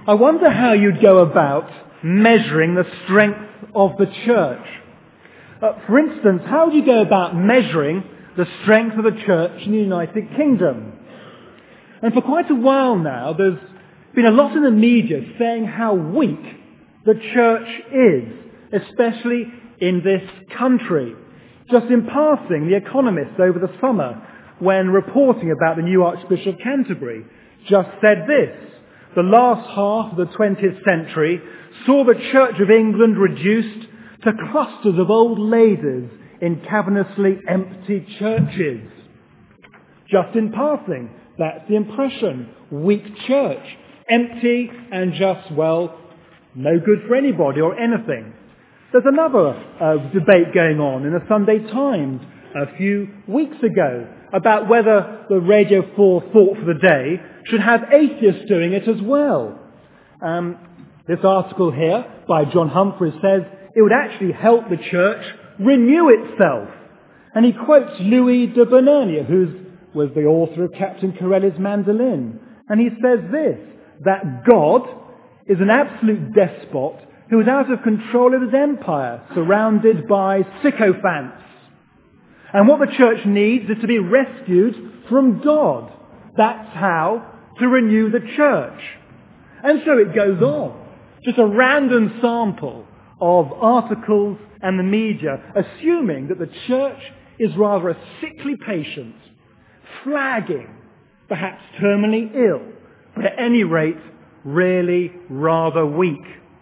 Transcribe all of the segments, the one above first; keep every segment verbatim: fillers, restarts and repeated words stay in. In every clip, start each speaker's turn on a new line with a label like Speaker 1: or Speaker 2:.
Speaker 1: I wonder how you'd go about measuring the strength of the church. Uh, for instance, how would you go about measuring the strength of the church in the United Kingdom? And for quite a while now, there's been a lot in the media saying how weak the church is, especially in this country. Just in passing, The Economist over the summer, when reporting about the new Archbishop of Canterbury, just said this: the last half of the twentieth century saw the Church of England reduced to clusters of old ladies in cavernously empty churches. Just in passing, that's the impression. Weak church. Empty and just, well, no good for anybody or anything. There's another uh, debate going on in the Sunday Times a few weeks ago about whether the Radio four Thought for the Day should have atheists doing it as well. Um, this article here by John Humphreys says it would actually help the church renew itself. And he quotes Louis de Bonaire, who was the author of Captain Corelli's Mandolin. And he says this, that God is an absolute despot who is out of control of his empire, surrounded by sycophants. And what the church needs is to be rescued from God. That's how to renew the church. And so it goes on. Just a random sample of articles and the media assuming that the church is rather a sickly patient, flagging, perhaps terminally ill, but at any rate, really rather weak.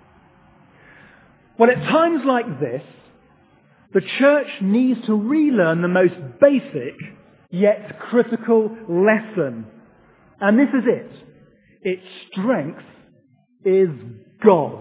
Speaker 1: Well, at times like this, the church needs to relearn the most basic yet critical lesson. And this is it. Its strength is God.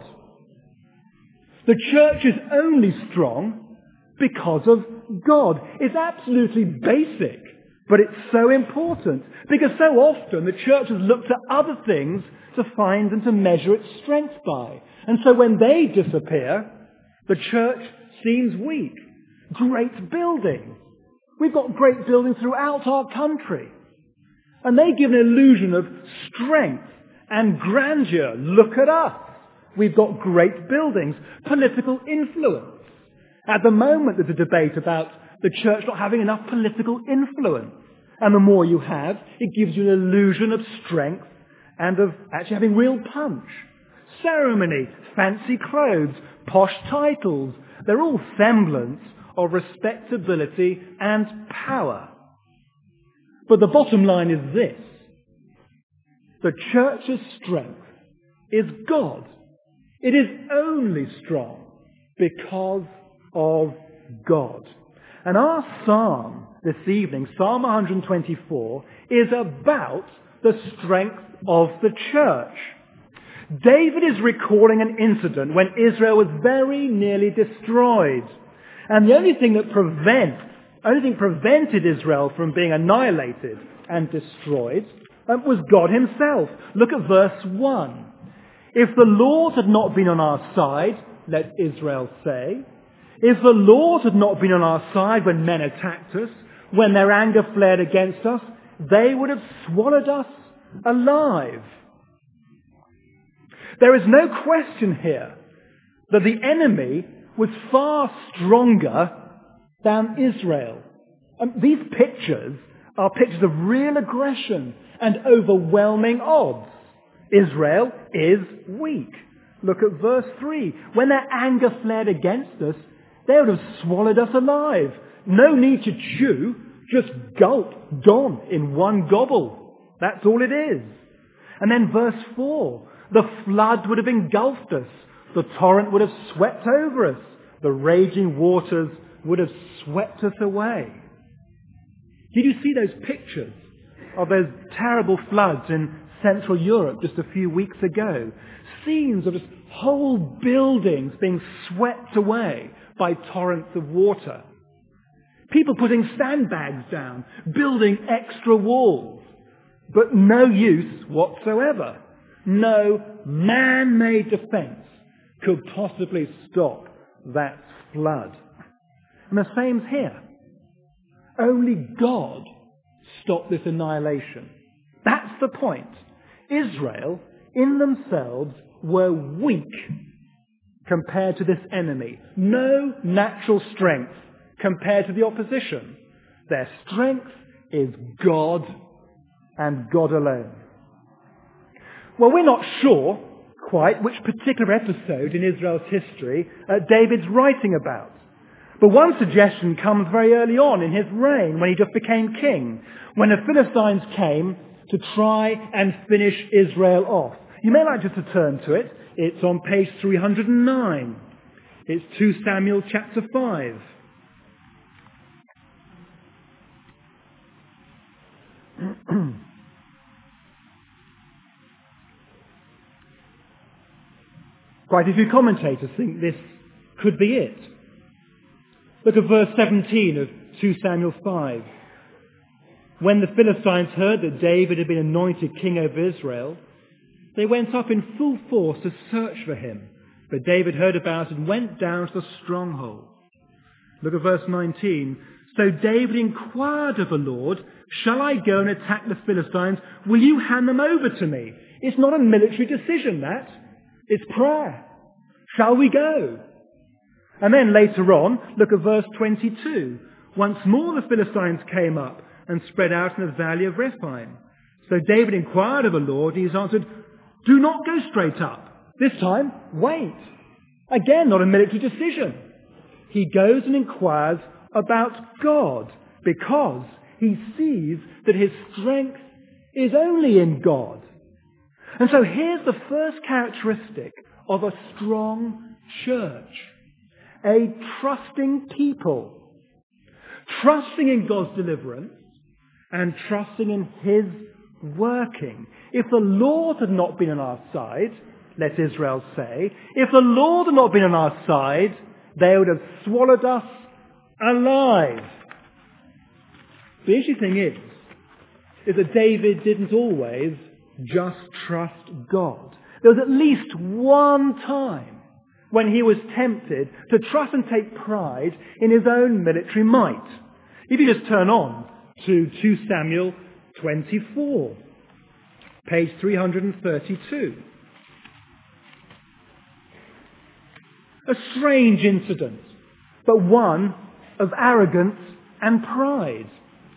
Speaker 1: The church is only strong because of God. It's absolutely basic, but it's so important because so often the church has looked at other things to find and to measure its strength by. And so when they disappear, the church seems weak. Great buildings. We've got great buildings throughout our country. And they give an illusion of strength and grandeur. Look at us. We've got great buildings. Political influence. At the moment there's a debate about the church not having enough political influence. And the more you have, it gives you an illusion of strength and of actually having real punch. Ceremony, fancy clothes, posh titles, they're all semblance of respectability and power. But the bottom line is this. The church's strength is God. It is only strong because of God. And our psalm this evening, Psalm one twenty-four, is about the strength of the church. David is recalling an incident when Israel was very nearly destroyed. And the only thing that prevents, only thing prevented Israel from being annihilated and destroyed um, was God himself. Look at verse one. If the Lord had not been on our side, let Israel say, if the Lord had not been on our side when men attacked us, when their anger flared against us, they would have swallowed us alive. There is no question here that the enemy was far stronger than Israel. Um, these pictures are pictures of real aggression and overwhelming odds. Israel is weak. Look at verse three. When their anger flared against us, they would have swallowed us alive. No need to chew, just gulp, gone in one gobble. That's all it is. And then verse four. The flood would have engulfed us. The torrent would have swept over us. The raging waters would have swept us away. Did you see those pictures of those terrible floods in Central Europe just a few weeks ago? Scenes of just whole buildings being swept away by torrents of water. People putting sandbags down, building extra walls, but no use whatsoever. No man-made defense could possibly stop that flood. And the same's here. Only God stopped this annihilation. That's the point. Israel in themselves were weak compared to this enemy. No natural strength compared to the opposition. Their strength is God and God alone. Well, we're not sure quite which particular episode in Israel's history uh, David's writing about. But one suggestion comes very early on in his reign when he just became king, when the Philistines came to try and finish Israel off. You may like just to turn to it. It's on page three hundred nine. It's Second Samuel chapter five. Quite a few commentators think this could be it. Look at verse seventeen of Second Samuel five. When the Philistines heard that David had been anointed king over Israel, they went up in full force to search for him. But David heard about it and went down to the stronghold. Look at verse nineteen. So David inquired of the Lord, shall I go and attack the Philistines? Will you hand them over to me? It's not a military decision, that. It's prayer. Shall we go? And then later on, look at verse twenty-two. Once more the Philistines came up and spread out in the valley of Rephaim. So David inquired of the Lord, and he answered, do not go straight up. This time, wait. Again, not a military decision. He goes and inquires about God because he sees that his strength is only in God. And so here's the first characteristic of a strong church. A trusting people. Trusting in God's deliverance and trusting in his working. If the Lord had not been on our side, let Israel say, if the Lord had not been on our side, they would have swallowed us alive. The interesting thing is, is that David didn't always just trust God. There was at least one time when he was tempted to trust and take pride in his own military might. If you just turn on to Second Samuel twenty-four, page three hundred thirty-two. A strange incident, but one of arrogance and pride.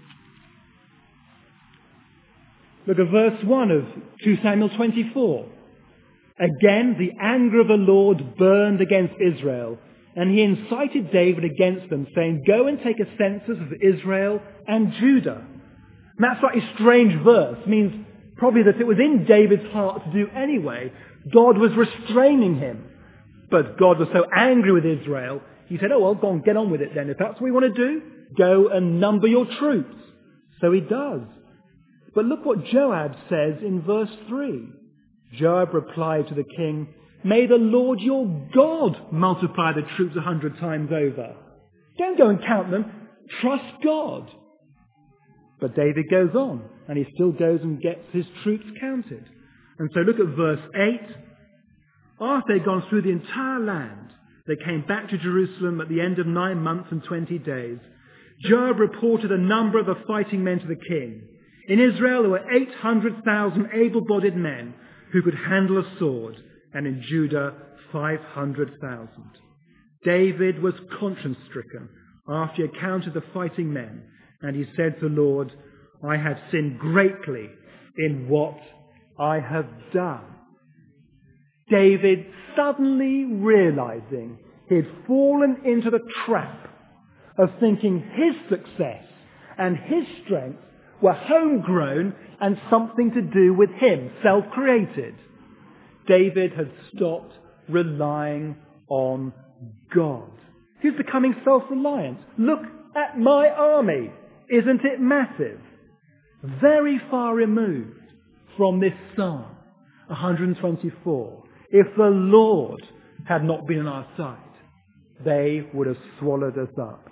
Speaker 1: Look at verse one of Second Samuel twenty-four. Again, the anger of the Lord burned against Israel, and he incited David against them, saying, go and take a census of Israel and Judah. And that slightly strange verse means probably that it was in David's heart to do anyway. God was restraining him. But God was so angry with Israel, he said, oh, well, go on, get on with it then. If that's what you want to do, go and number your troops. So he does. But look what Joab says in verse three. Joab replied to the king, may the Lord your God multiply the troops a hundred times over. Don't go and count them. Trust God. But David goes on, and he still goes and gets his troops counted. And so look at verse eight. After they'd gone through the entire land, they came back to Jerusalem at the end of nine months and twenty days. Joab reported the number of the fighting men to the king. In Israel there were eight hundred thousand able-bodied men who could handle a sword, and in Judah five hundred thousand. David was conscience-stricken after he had counted the fighting men, and he said to the Lord, I have sinned greatly in what I have done. David suddenly realizing he had fallen into the trap of thinking his success and his strength were homegrown and something to do with him, self-created. David had stopped relying on God. He was becoming self-reliant. Look at my army. Isn't it massive? Very far removed from this Psalm one hundred twenty-four. If the Lord had not been on our side, they would have swallowed us up.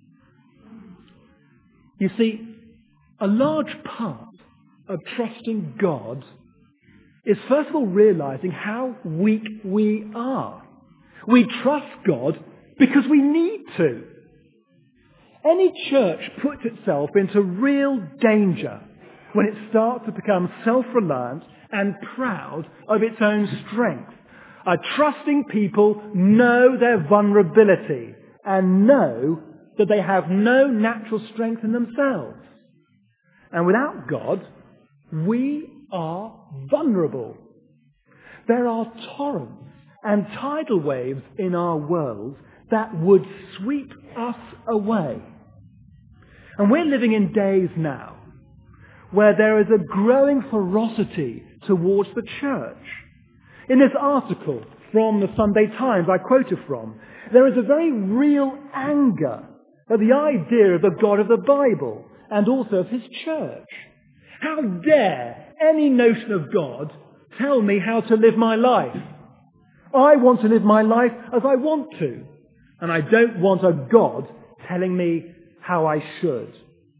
Speaker 1: You see, a large part of trusting God is first of all realizing how weak we are. We trust God because we need to. Any church puts itself into real danger when it starts to become self-reliant and proud of its own strength. A trusting people know their vulnerability and know that they have no natural strength in themselves. And without God, we are vulnerable. There are torrents and tidal waves in our world that would sweep us away. And we're living in days now where there is a growing ferocity towards the church. In this article from the Sunday Times I quoted from, there is a very real anger at the idea of the God of the Bible and also of his church. How dare any notion of God tell me how to live my life? I want to live my life as I want to, and I don't want a God telling me how I should.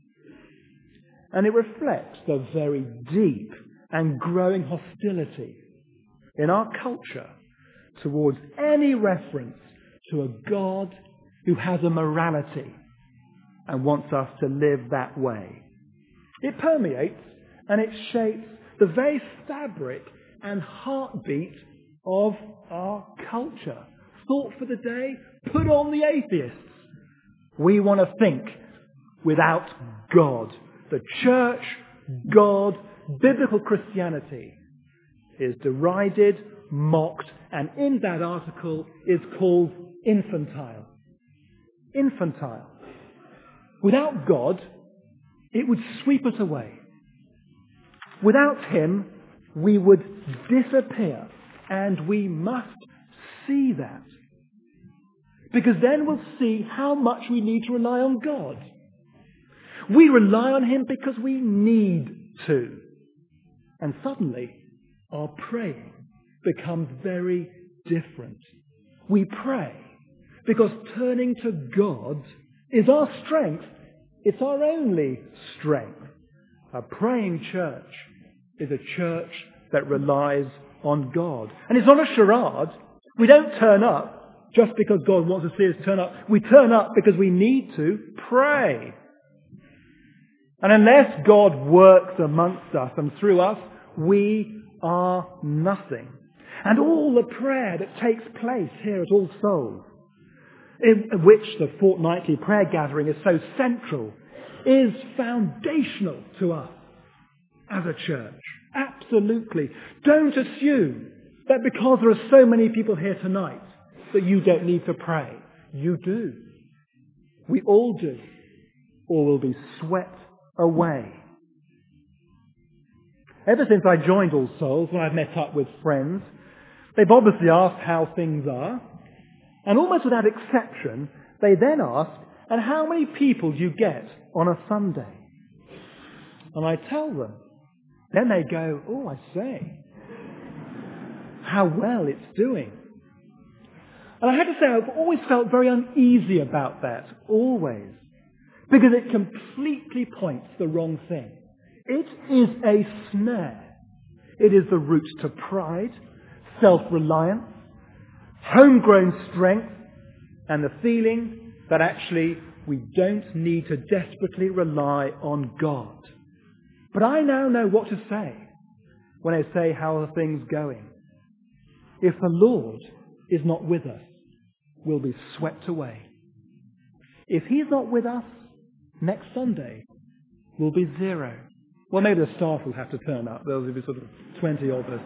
Speaker 1: And it reflects the very deep and growing hostility in our culture towards any reference to a God who has a morality and wants us to live that way. It permeates and it shapes the very fabric and heartbeat of our culture. Thought for the day, put on the atheists. We want to think without God. The church, God, biblical Christianity is derided, mocked, and in that article is called infantile. Infantile. Without God, it would sweep us away. Without him, we would disappear. And we must see that. Because then we'll see how much we need to rely on God. We rely on him because we need to. And suddenly, our praying becomes very different. We pray because turning to God is our strength. It's our only strength. A praying church is a church that relies on God. And it's not a charade. We don't turn up just because God wants to see us turn up. We turn up because we need to pray. And unless God works amongst us and through us, we are nothing. And all the prayer that takes place here at All Souls, in which the fortnightly prayer gathering is so central, is foundational to us as a church. Absolutely. Don't assume that because there are so many people here tonight that you don't need to pray. You do. We all do. Or we'll be swept away. Ever since I joined All Souls, when I've met up with friends, they've obviously asked how things are. And almost without exception, they then ask, and how many people do you get on a Sunday? And I tell them. Then they go, oh, I say, how well it's doing. And I have to say, I've always felt very uneasy about that, always. Because it completely points the wrong thing. It is a snare. It is the route to pride, self-reliance, homegrown strength, and the feeling that actually we don't need to desperately rely on God. But I now know what to say when I say, how are things going? If the Lord is not with us, we'll be swept away. If he's not with us, next Sunday will be zero. Well, maybe the staff will have to turn up. There'll be sort of twenty of us.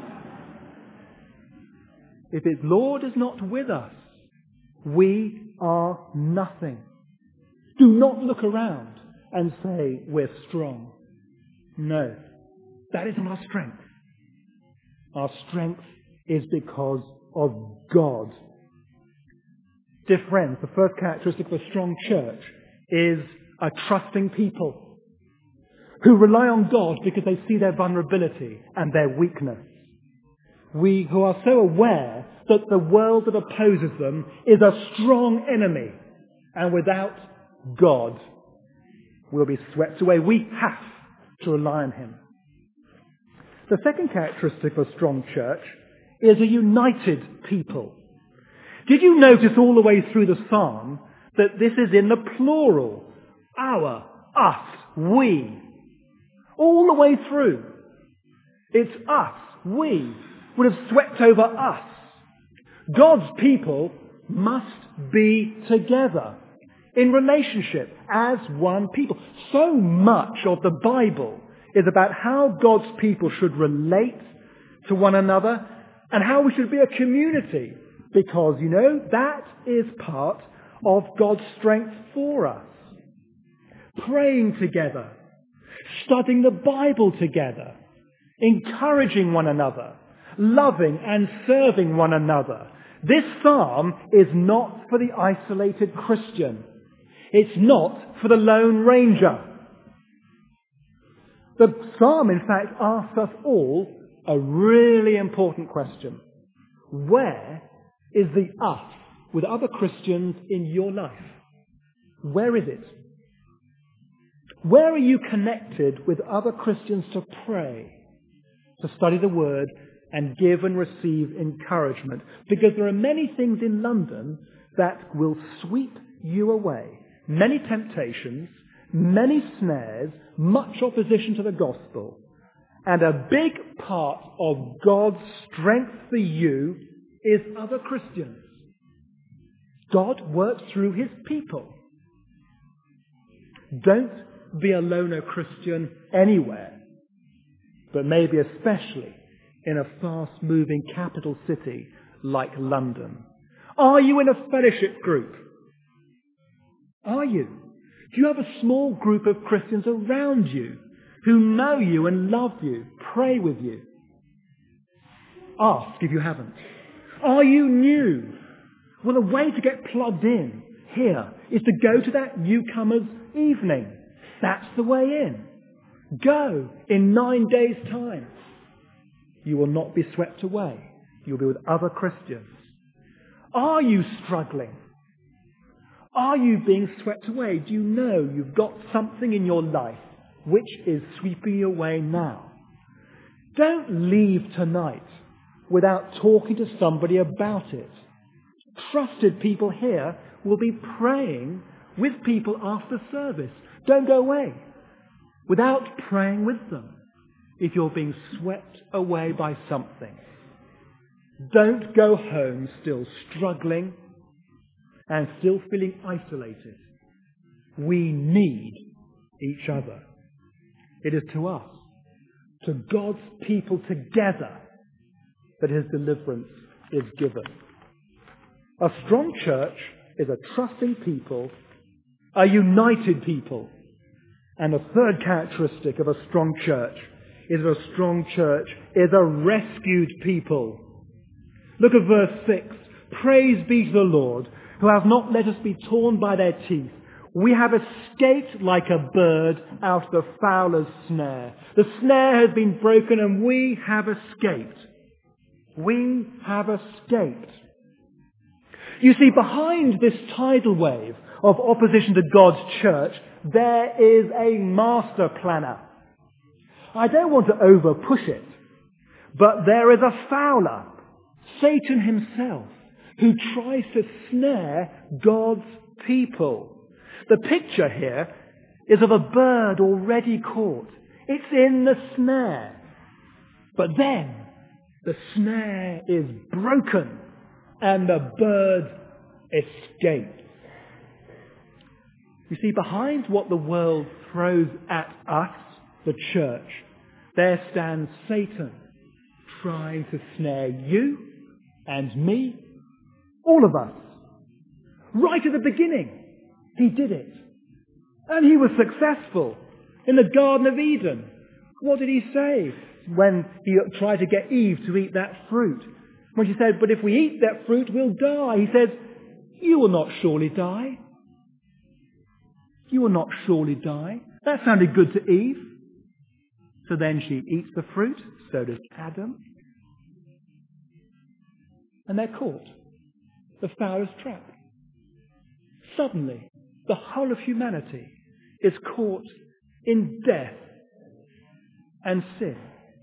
Speaker 1: If his Lord is not with us, we are nothing. Do not look around and say we're strong. No, that isn't our strength. Our strength is because of God. Dear friends, the first characteristic of a strong church is a trusting people who rely on God because they see their vulnerability and their weakness. We who are so aware that the world that opposes them is a strong enemy, and without God, we'll be swept away. We have to rely on him. The second characteristic of a strong church is a united people. Did you notice all the way through the psalm that this is in the plural? Our, us, we. All the way through. It's us. we would have swept over us. God's people must be together in relationship as one people. So much of the Bible is about how God's people should relate to one another and how we should be a community, because, you know, that is part of God's strength for us. Praying together, studying the Bible together, encouraging one another, loving and serving one another. This psalm is not for the isolated Christian. It's not for the Lone Ranger. The psalm, in fact, asks us all a really important question. Where is the us with other Christians in your life? Where is it? Where are you connected with other Christians to pray, to study the Word, and give and receive encouragement? Because there are many things in London that will sweep you away. Many temptations, many snares, much opposition to the gospel. And a big part of God's strength for you is other Christians. God works through his people. Don't be a loner Christian anywhere, but maybe especially in a fast-moving capital city like London. Are you in a fellowship group? Are you? Do you have a small group of Christians around you who know you and love you, pray with you? Ask if you haven't. Are you new? Well, the way to get plugged in here is to go to that newcomer's evening. That's the way in. Go in nine days' time. You will not be swept away. You'll be with other Christians. Are you struggling? Are you being swept away? Do you know you've got something in your life which is sweeping you away now? Don't leave tonight without talking to somebody about it. Trusted people here will be praying with people after service. Don't go away without praying with them if you're being swept away by something. Don't go home still struggling and still feeling isolated. We need each other. It is to us, to God's people together, that his deliverance is given. A strong church is a trusting people, a united people. And a third characteristic of a strong church is that a strong church is a rescued people. Look at verse six. Praise be to the Lord, who has not let us be torn by their teeth. We have escaped like a bird out of the fowler's snare. The snare has been broken and we have escaped. We have escaped. You see, behind this tidal wave of opposition to God's church, there is a master planner. I don't want to over push it, but there is a fowler, Satan himself, who tries to snare God's people. The picture here is of a bird already caught. It's in the snare. But then the snare is broken and the bird escapes. You see, behind what the world throws at us, the church, there stands Satan trying to snare you and me, all of us. Right at the beginning, he did it. And he was successful. In the Garden of Eden, what did he say when he tried to get Eve to eat that fruit? When she said, but if we eat that fruit, we'll die. He said, you will not surely die. You will not surely die. That sounded good to Eve. So then she eats the fruit. So does Adam. And they're caught. The fowler's trap. Suddenly, the whole of humanity is caught in death and sin.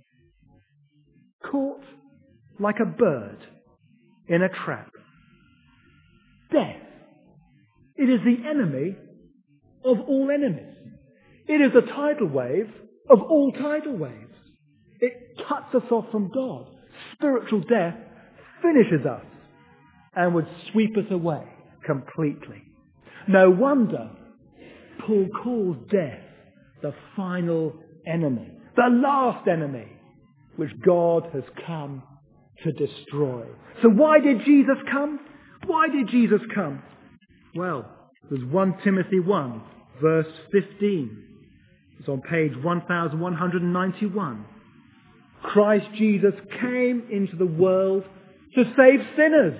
Speaker 1: Caught like a bird in a trap. Death. It is the enemy of all enemies. It is the tidal wave of all tidal waves. It cuts us off from God. Spiritual death finishes us and would sweep us away completely. No wonder Paul calls death the final enemy, the last enemy which God has come to destroy. So why did Jesus come? Why did Jesus come? Well, there's First Timothy one, verse fifteen. It's on page one thousand one hundred ninety-one. Christ Jesus came into the world to save sinners,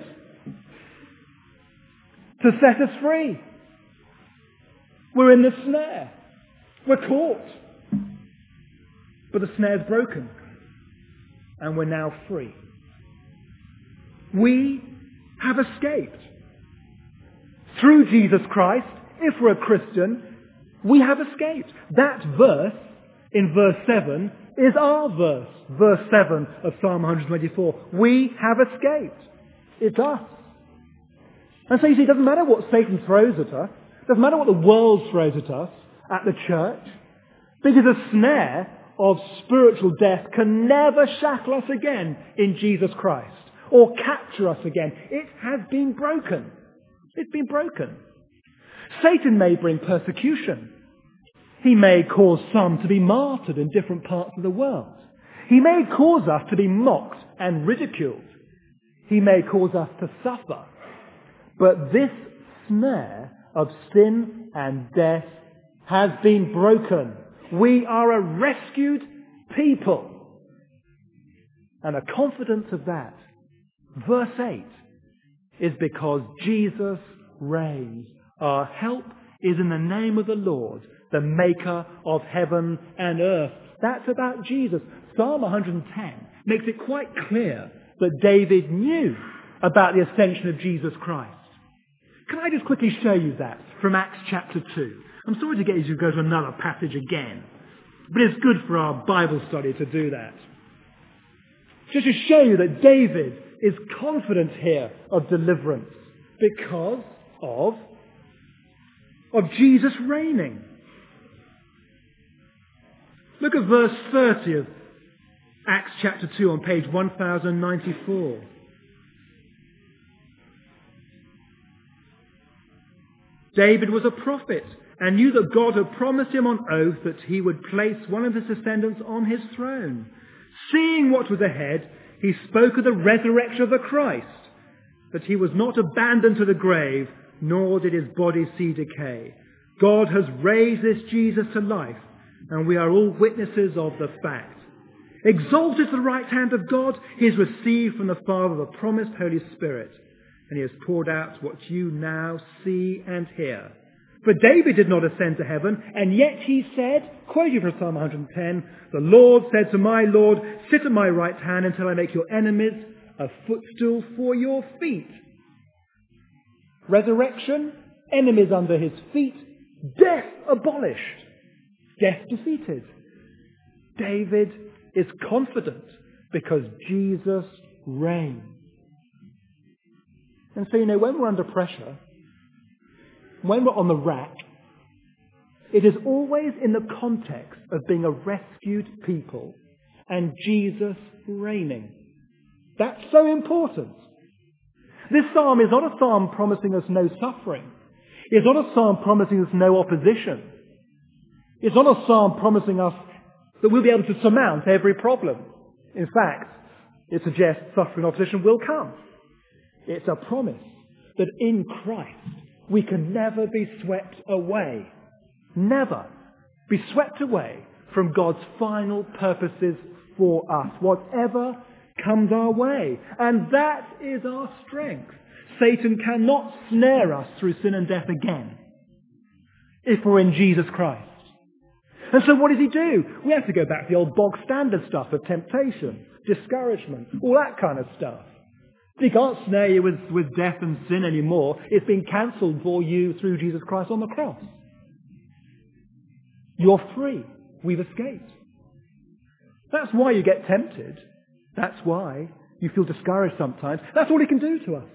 Speaker 1: to set us free. We're in the snare. We're caught. But the snare's broken. And we're now free. We have escaped. Through Jesus Christ, if we're a Christian, we have escaped. That verse, in verse seven, is our verse. Verse seven of Psalm one twenty-four. We have escaped. It's us. And so you see, it doesn't matter what Satan throws at us. It doesn't matter what the world throws at us, at the church. Because the snare of spiritual death can never shackle us again in Jesus Christ. Or capture us again. It has been broken. It's been broken. Satan may bring persecution. He may cause some to be martyred in different parts of the world. He may cause us to be mocked and ridiculed. He may cause us to suffer. But this snare of sin and death has been broken. We are a rescued people. And a confidence of that, verse eight, is because Jesus reigns. Our help is in the name of the Lord, the maker of heaven and earth. That's about Jesus. Psalm one hundred ten makes it quite clear that David knew about the ascension of Jesus Christ. Can I just quickly show you that from Acts chapter two? I'm sorry to get you to go to another passage again, but it's good for our Bible study to do that. Just to show you that David is confident here of deliverance because of, of Jesus reigning. Look at verse thirty of Acts chapter two on page one thousand ninety-four. David was a prophet and knew that God had promised him on oath that he would place one of his descendants on his throne. Seeing what was ahead, he spoke of the resurrection of the Christ, that he was not abandoned to the grave, nor did his body see decay. God has raised this Jesus to life, and we are all witnesses of the fact. Exalted to the right hand of God, he has received from the Father the promised Holy Spirit, and he has poured out what you now see and hear. For David did not ascend to heaven, and yet he said, quoting from Psalm one hundred ten, the Lord said to my Lord, sit at my right hand until I make your enemies a footstool for your feet. Resurrection, enemies under his feet, death abolished, death defeated. David is confident because Jesus reigns. And so, you know, when we're under pressure, when we're on the rack, it is always in the context of being a rescued people and Jesus reigning. That's so important. This psalm is not a psalm promising us no suffering. It's not a psalm promising us no opposition. It's not a psalm promising us that we'll be able to surmount every problem. In fact, it suggests suffering and opposition will come. It's a promise that in Christ we can never be swept away. Never be swept away from God's final purposes for us, whatever comes our way. And that is our strength. Satan cannot snare us through sin and death again if we're in Jesus Christ. And so what does he do? We have to go back to the old bog standard stuff of temptation, discouragement, all that kind of stuff. He can't snare you with, with death and sin anymore. It's been cancelled for you through Jesus Christ on the cross. You're free. We've escaped. That's why you get tempted. That's why you feel discouraged sometimes. That's all he can do to us.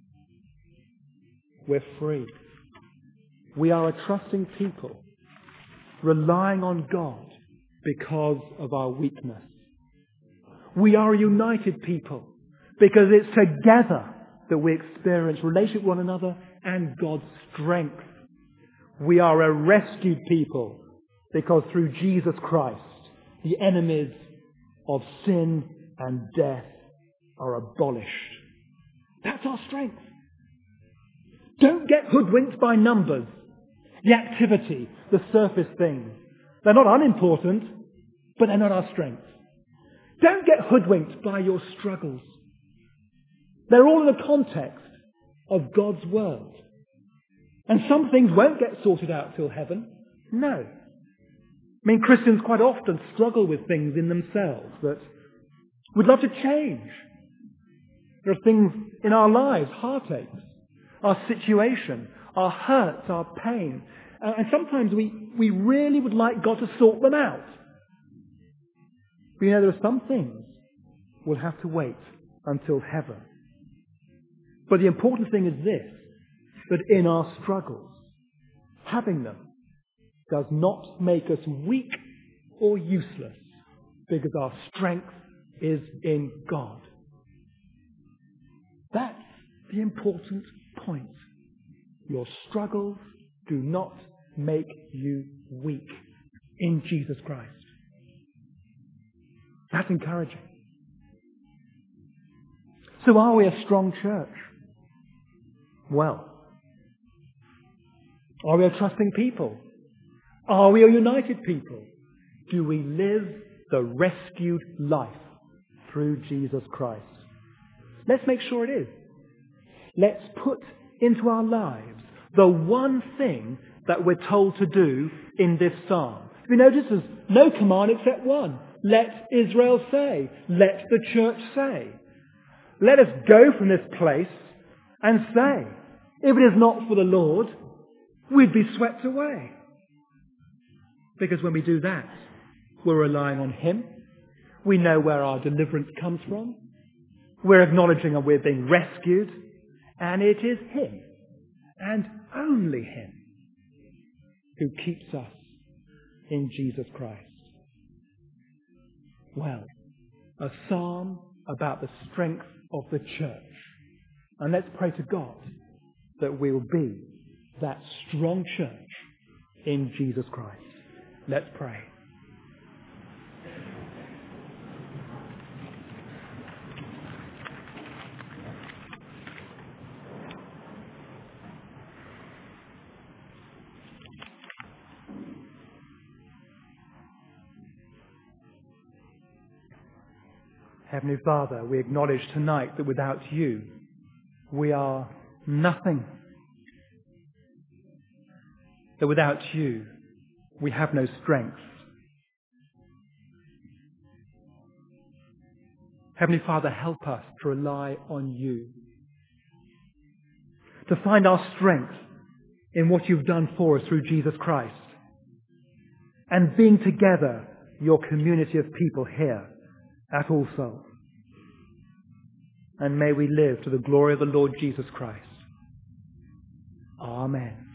Speaker 1: We're free. We are a trusting people, relying on God because of our weakness. We are a united people because it's together that we experience relationship with one another and God's strength. We are a rescued people because through Jesus Christ, the enemies of sin and death are abolished. That's our strength. Don't get hoodwinked by numbers, the activity, the surface things. They're not unimportant, but they're not our strength. Don't get hoodwinked by your struggles. They're all in the context of God's world. And some things won't get sorted out till heaven. No. I mean, Christians quite often struggle with things in themselves that we'd love to change. There are things in our lives, heartaches, our situation, our hurts, our pain. Uh, and sometimes we, we really would like God to sort them out. But you know, there are some things we'll have to wait until heaven. But the important thing is this, that in our struggles, having them does not make us weak or useless, because our strength is in God. That's the important point. Your struggles do not make you weak in Jesus Christ. That's encouraging. So are we a strong church? Well, are we a trusting people? Are we a united people? Do we live the rescued life through Jesus Christ? Let's make sure it is. Let's put into our lives the one thing that we're told to do in this psalm. You notice there's no command except one. Let Israel say. Let the church say. Let us go from this place and say, if it is not for the Lord, we'd be swept away. Because when we do that, we're relying on Him. We know where our deliverance comes from. We're acknowledging that we're being rescued. And it is Him, and only Him, who keeps us in Jesus Christ. Well, a psalm about the strength of the church. And let's pray to God that we will be that strong church in Jesus Christ. Let's pray. Heavenly Father, we acknowledge tonight that without you, we are nothing. That without you, we have no strength. Heavenly Father, help us to rely on you. To find our strength in what you've done for us through Jesus Christ. And being together, your community of people here at All Souls. And may we live to the glory of the Lord Jesus Christ. Amen.